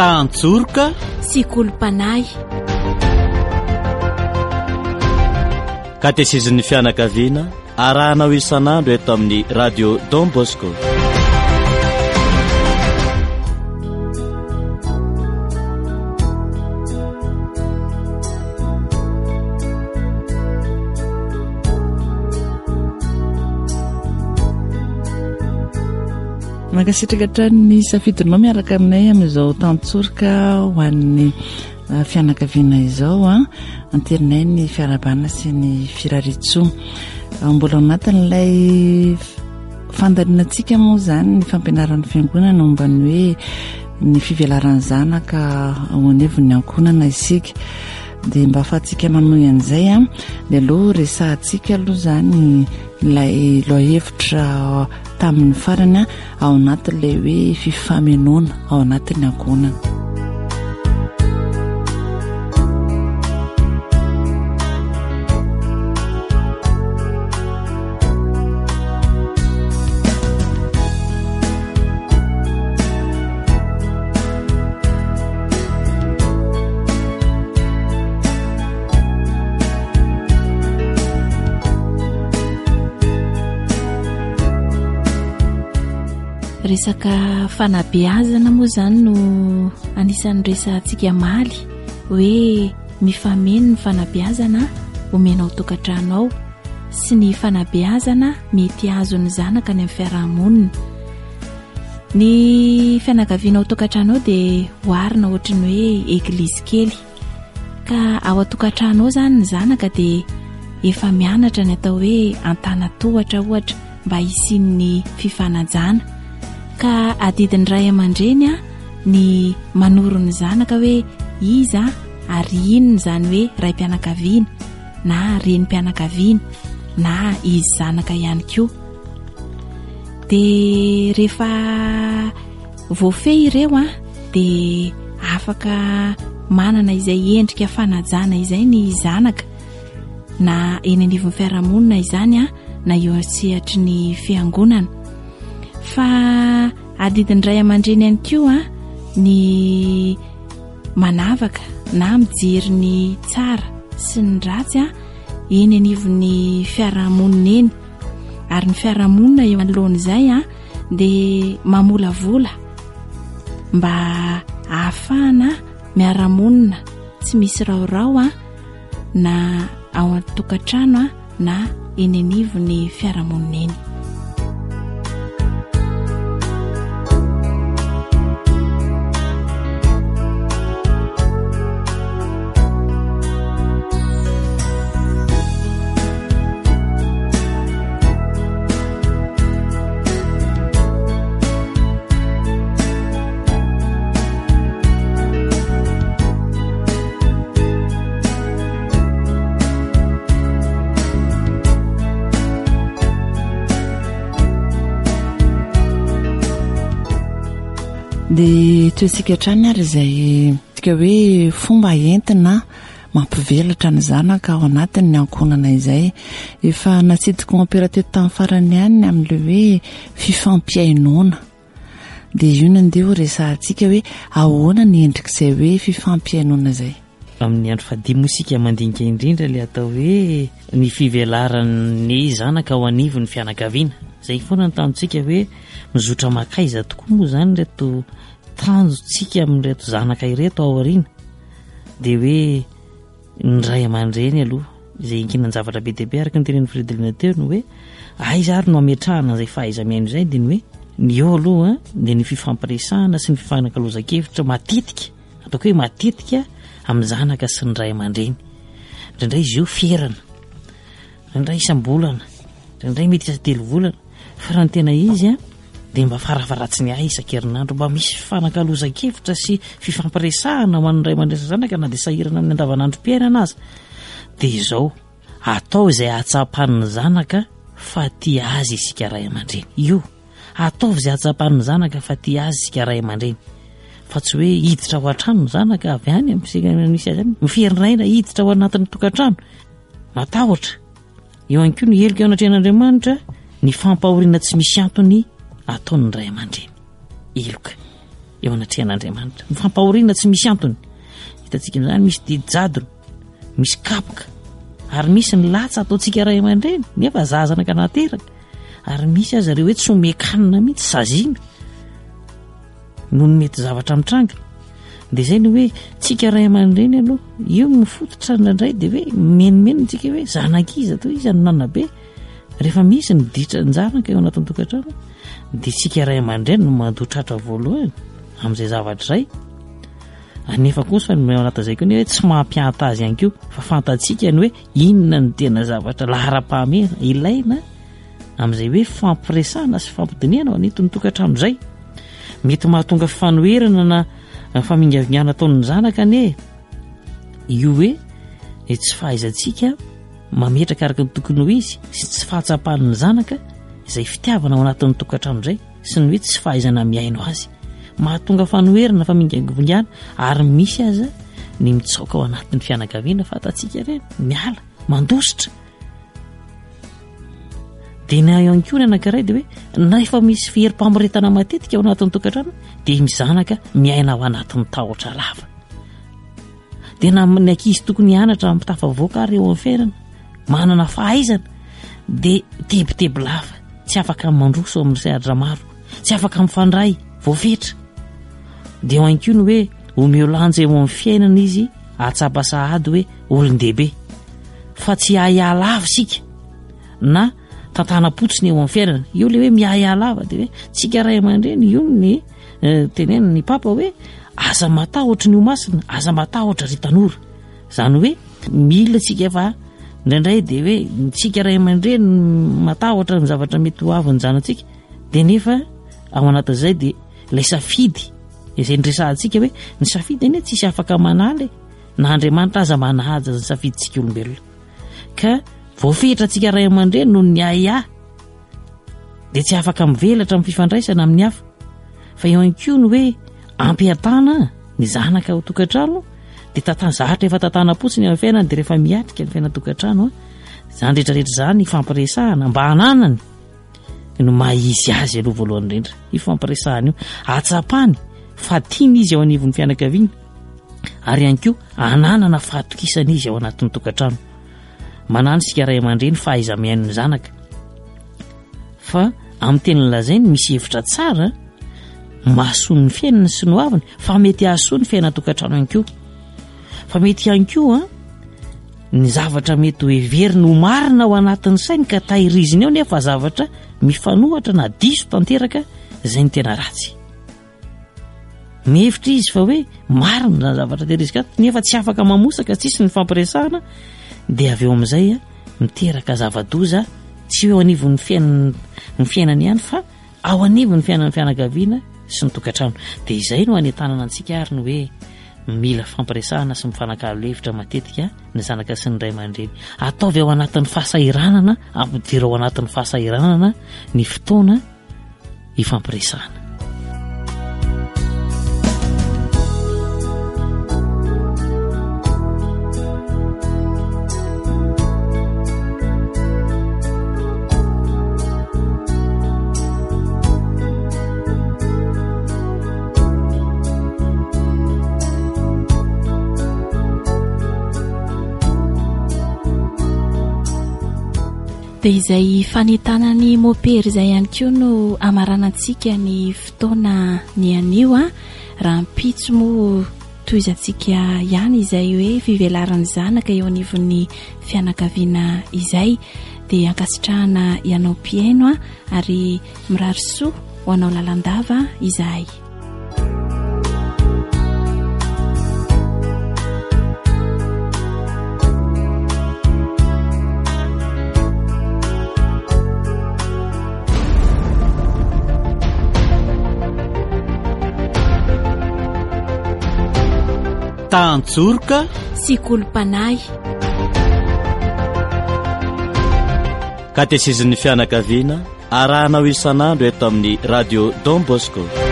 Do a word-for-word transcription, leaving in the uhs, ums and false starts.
tantsorika sy kolompanay. katesezin'ny fianakaviana arahanao isan'andro eto amin'ny radio Don Bosco. Makasitraka ny safidinao miaraka aminay amin'izao tantsorika ho an'ny fianakaviana izao a anterinay ny fiarabana sy ny firaritso. Mbola anatin'ilay fandalinantsika moa zany ny fampianaran'ny fiangonana momba ny hoe ny fivelaran'ny zanaka ao anivon'ny ankonana isika. Dia mba afahantsika manohy an'izay a dia aloha resahantsika aloha zany ilay lohahevitra tamin'ny farany ao anatin'ilay hoe fifamenoana ao anatin'ny ankonana. Resaka fanabeazana moa zany no anisan'ny resantsika maly hoe mifameno ny fanabeazana omenao tokantranao sy ny fanabeazana mety azo ny zanaka any amin'ny fiarahamonina. Ny fianakavianao tokantranao dia hoarina ohatrany hoe eglizy kely, ka ao atokantranao zany ny zanaka dia efa mianatra ny atao hoe antanatohatra ohatra mba hisian'ny fifanajana. Ka adidiny ray aman-dreny a ny manoro ny zanaka hoe iza ary inona zany hoe raim-pianakaviana na renim-pianakaviana na izy zanaka ihany koa. Dia rehefa voafehy ireo a dia afaka manana izay endrika fanajana izay ny zanaka na eny anivon'ny fiarahamonina izany a na eo antsehatra ny fiangonana. Fa adidiny ray aman-dreny ihany koa ny manavaka na mijery ny tsara sy ny ratsy a eny anivon'ny fiarahamonina eny, ary ny fiarahamonina eo anoloan'izay a dia mamolavola mba ahafahana miaramonina tsy misy raorao a na ao an-tokantrano a na eny anivon'ny fiarahamonina eny. Dia toetsika trany ary izay tsika hoe fomba entina mampivelatra ny zanaka ao anatin'ny ankonana izay. Efa natsidika omperateto tamin'ny farany ihany amin'ilay hoe fifampiainoana. Dia io nandeha ho resahantsika hoe ahoana ny endrik'izay hoe fifampiainoana izay. Amin'ny andro fadimy isika mandinika indrindra ilay atao hoe ny fivelaran'ny zanaka ao anivon'ny fianakaviana. Izay foana ny tanjontsika hoe mizotra makaiza tokoa moa zany reto tanjontsika amin'reto zanaka ireto ao aoriana. Dia hoe ny ray aman-dreny aloha izay inkinan zavatra be dia be araka ny teren'ny firedilina teo no hoe aiza ary no ametrahana izay fahaiza-miaino izay dia ny hoe ny eo aloha dia ny fifampiresahana sy ny fifanankalozan-kevitra matetika ataoko hoe matetika amin'ny zanaka sy ny ray aman-dreny. Indraindray izy io ferana, indraindray isam-bolana, indraindray mety isa telo volana. Fa raha ny tena izy a dia mba farafaratsy ny ahy isan-kerinandro mba misy fifanankalozan-kevitra sy fifampiresahana ho an'ny ray aman-dreny zanaka na dia sahirana amin'ny andavanandrom-piainana azy. Dia izao atao izay atsapan'ny zanaka fa tia azy isika ray aman-dreny. Io ataovy izay atsapan'ny zanaka fa tia azy isika ray aman-dreny. Fa tsy hoe hiditra ao an-trano ny zanaka avy any amin'ny misy azy any miferinaina hiditra ao anatin'ny tokantrano. Matahotra. Eo ihany koa ny heloka ao anatreh'Andriamanitra ny fampahoriana tsy misy antony ataon'ny ray aman-dreny. Eloka. eo anatrehan'Andriamanitra. Mifampahoriana tsy misy antony. Hitantsika zany misy didijadona, misy kapoka, ary misy ny latsa ataontsika ray aman-dreny nefa zazana ka nateraka, ary misy aza reo hoe tsy omekanina mihitsy saziana noho ny mety zavatra mitranga. Dia zay ny hoe tsika ray aman-dreny aloha io mifototra ndraindray dia hoe menimeny tsika hoe zanakiza to izy anonanabe. Rehefa misy ny ditra njanaka eo anatin'ny tokantrano dia tsika ray aman-dreny no mandotratra voalohany amin'izay zavatra izay. Anefa kosa no anatin'izay koa ny hoe tsy mampianta azy ihany koa, fa fantatsika ny hoe inona ny tena zavatra lahara-pahamehana ilaina amin'izay hoe fampiresahana sy fampidiniana ao anetiny tokantrano izay. Mety mahatonga fifanoherana na famingavingiana ataon'ny zanaka ane io hoe tsy fahaizantsika mametraka araka ny tokony ho izy sy tsy fahatsapan'ny zanaka izay fitiavana ao anatin'ny tokantrano izay sy ny hoe tsy fahaizana miaino azy. Mahatonga fanoherana famingavingiana ary misy aza ny mitsoka ao anatin'ny fianakaviana fantatsika ireny miala mandositra. Dia na ihany koa ny anankiray dia hoe na efa misy fiheri-pamoretana matetika ao anatin'ny tokantrano dia mizanaka miaina ao anatin'ny tahotra lava. Dia na ny ankizy tokony hianatra amin'ny tafavoaka ary eo amin'ny fiainana manana fahaizana dia tebiteby lava, tsy afaka mandroso amin'ny sehatra maro, tsy afaka mifandray voafetra. Dia eo ihany koa ny hoe omeo lanja eo amin'ny fiainana izy ahatsapa sahady hoe olon-dehibe, fa tsy hahiala ava sika na tantana-potsiny eo amin'ny fiainana. Io le hoe mihahiala ava dia hoe tsika ray aman-dreny io ny tenena ny papa hoe aza matahotra ny ho masina, aza matahotra ry tanora. Izany hoe mila tsika fa indraindray dia hoe tsika ray aman-dreny matahotra ny zavatra mety ho avy ny zanantsika, dia nefa ao anatin'izay dia ilay safidy izay nresahantsika hoe ny safidy anie tsisy afaka manaly na Andriamanitra aza manahaja ny safiditsika olombelona. Ka voafetra tsika ray aman-dreny noho ny ahiahy dia tsy afaka mivelatra amin'ny fifandraisana amin'ny hafa. Fa eo ihany koa ny hoe ampiatana ny zanaka ao tokantrano dia tantana zahatra efa tantana-potsiny amin'ny fiainana dia rehefa miatrika ny fiainana tokantrano izany rehetrarehetra izany ifampiresahana mba hananany no mahizy azy aloha voalohany indrindra. Io fampiresahana io ahatsapany fatiany izy ao anivon'ny fianakaviana ary ihany koa hananana fahatokisana izy ao anatin'ny tokantrano. Manano sika ray aman-dreny fahaiza-miaino ny zanaka, fa amin'ny teny lazainy misy hevitra tsara mahasoa ny fiainana sy ny hoaviny, fa mety hahasoa ny fiainana tokantrano ihany koa. Fa mety ihany koa ny zavatra mety ho heverina ho marina ao anatin'ny sainy ka tahiriziny eo nefa zavatra mifanohatra na diso tanteraka izay ny tena ratsy. Mihevitra izy fa hoe marina na zavatra tehirizika nefa tsy afaka mamosaka tsisy ny fampiresahana, dia avy eo amin'izay miteraka zava-doza tsy eo anivon'ny fiainana ny fiainana ihany fa ao anivon'ny fiainana ny fianakaviana sy ny tokantrano. Dia izay no anentanana antsika ary ny hoe mila fampiresahana sy mifanakalo-hevitra matetika ny zanaka sy ny ray aman-dreny. Ataovy ao anatin'ny fahasahiranana, ampidira ao anatin'ny fahasahiranana ny fotoana ifampiresahana. Dia izay fanentanany mopera izay ihany koa no amaranantsika ny fotoana ny anio a raha mpitso moa toizantsika ihany izay hoe fivelaran'ny zanaka eo anivon'ny fianakaviana izay. Dia ankasitrahana ianao mpiaino a ary mirary soa ho anao lalandava izahay. Tantsorika sy kolompanay katesezin'ny fianakaviana arahanao isan'andro eto amin'ny radio Don Bosco.